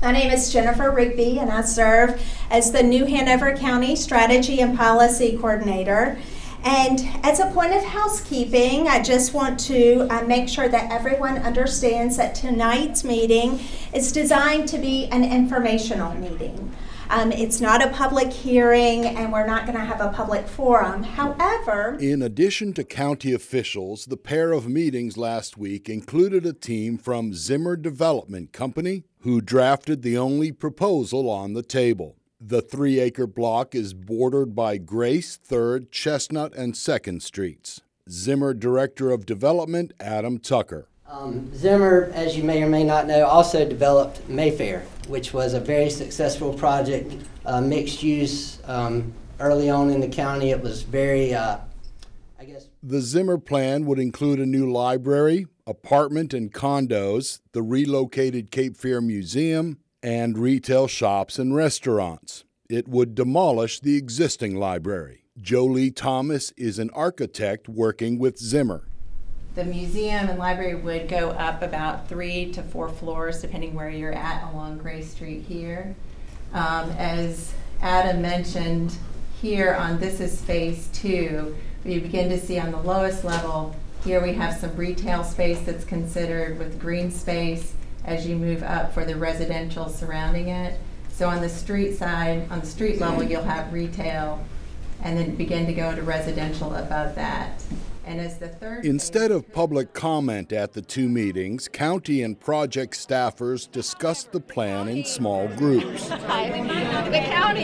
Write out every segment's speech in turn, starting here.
My name is Jennifer Rigby, and I serve as the New Hanover County Strategy and Policy Coordinator. And as a point of housekeeping, I just want to make sure that everyone understands that tonight's meeting is designed to be an informational meeting. It's not a public hearing, and we're not going to have a public forum. However, in addition to county officials, the pair of meetings last week included a team from Zimmer Development Company, who drafted the only proposal on the table. The 3-acre block is bordered by Grace, 3rd, Chestnut, and 2nd Streets. Zimmer Director of Development, Adam Tucker. Zimmer, as you may or may not know, also developed Mayfair, which was a very successful project, mixed use. Early on in the county, it was very, The Zimmer plan would include a new library, apartment and condos, the relocated Cape Fear Museum, and retail shops and restaurants. It would demolish the existing library. Jolie Thomas is an architect working with Zimmer. The museum and library would go up about 3 to 4 floors, depending where you're at along Grace Street here. As Adam mentioned, here on this is phase 2. You begin to see on the lowest level, here we have some retail space that's considered with green space as you move up for the residential surrounding it. So on the street side, on the street level, you'll have retail and then begin to go to residential above that. And as the third Instead of public comment at the two meetings, county and project staffers discussed the plan in small groups. The county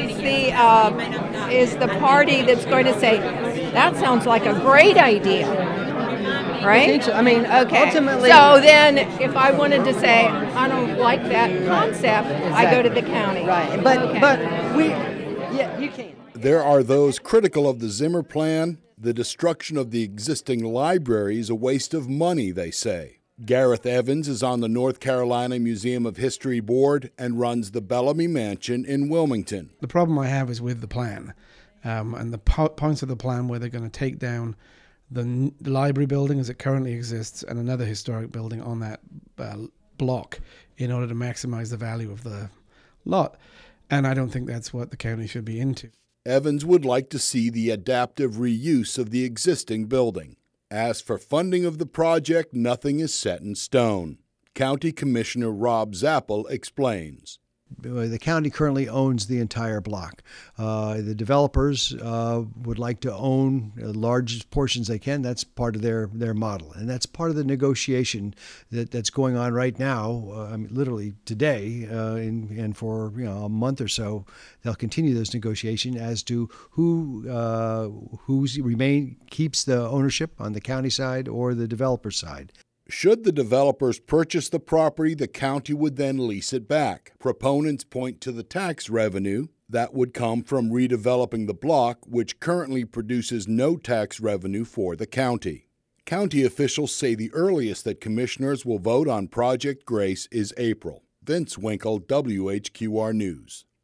is the party that's going to say, that sounds like a great idea, right? I mean, okay. Ultimately, so then if I wanted to say, I don't like that concept, exactly. I go to the county. Right, you can't. There are those critical of the Zimmer plan. The destruction of the existing library is a waste of money, they say. Gareth Evans is on the North Carolina Museum of History board and runs the Bellamy Mansion in Wilmington. The problem I have is with the plan and the points of the plan where they're going to take down the library building as it currently exists and another historic building on that block in order to maximize the value of the lot. And I don't think that's what the county should be into. Evans would like to see the adaptive reuse of the existing building. As for funding of the project, nothing is set in stone. County Commissioner Rob Zappel explains. The county currently owns the entire block. The developers would like to own as large portions they can. That's part of their model. And that's part of the negotiation that's going on right now, literally today, and for a month or so. They'll continue this negotiation as to who keeps the ownership on the county side or the developer side. Should the developers purchase the property, the county would then lease it back. Proponents point to the tax revenue that would come from redeveloping the block, which currently produces no tax revenue for the county. County officials say the earliest that commissioners will vote on Project Grace is April. Vince Winkle, WHQR News.